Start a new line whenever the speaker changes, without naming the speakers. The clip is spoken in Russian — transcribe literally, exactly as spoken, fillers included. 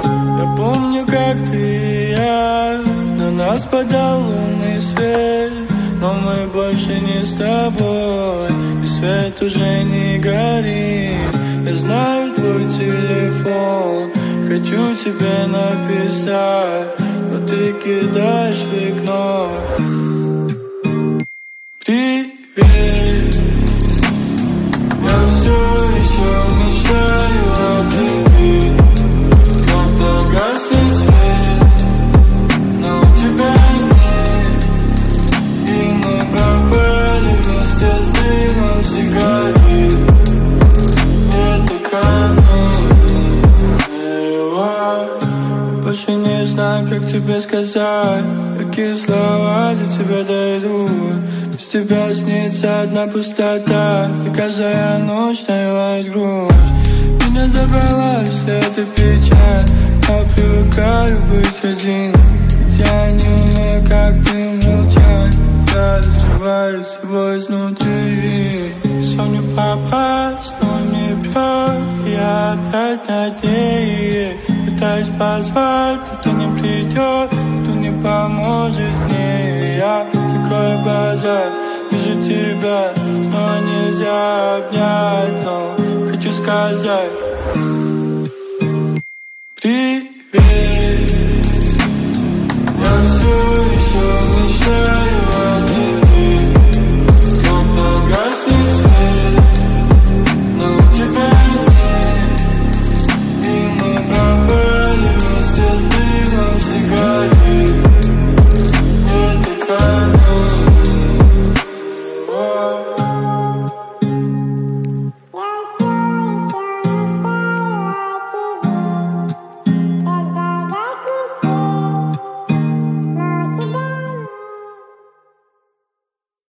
Я помню, как ты и я, на нас падал лунный свет, но мы больше не с тобой, и свет уже не горит. Я знаю твой телефон, хочу тебе написать, но ты кидаешь в окно. Привет, я все еще мечтаю о тебе, но погаснет свет, но у тебя нет, и мы пропали вместе с дымом сигарет. Это камень, больше не знаю, как тебе сказать, какие слова для тебя дойдут. Без тебя снится одна пустота, и каждая ночь навевает грусть. Меня забрала вся эта печаль, я привыкаю быть один, ведь я не умею, как ты, молчать, когда разрывает всего изнутри. Сон не попасть, но не бьет, и я опять над ней пытаюсь позвать, кто не придет, кто не поможет мне. Я закрою глаза, вижу тебя, снова нельзя обнять, но хочу сказать: Привет.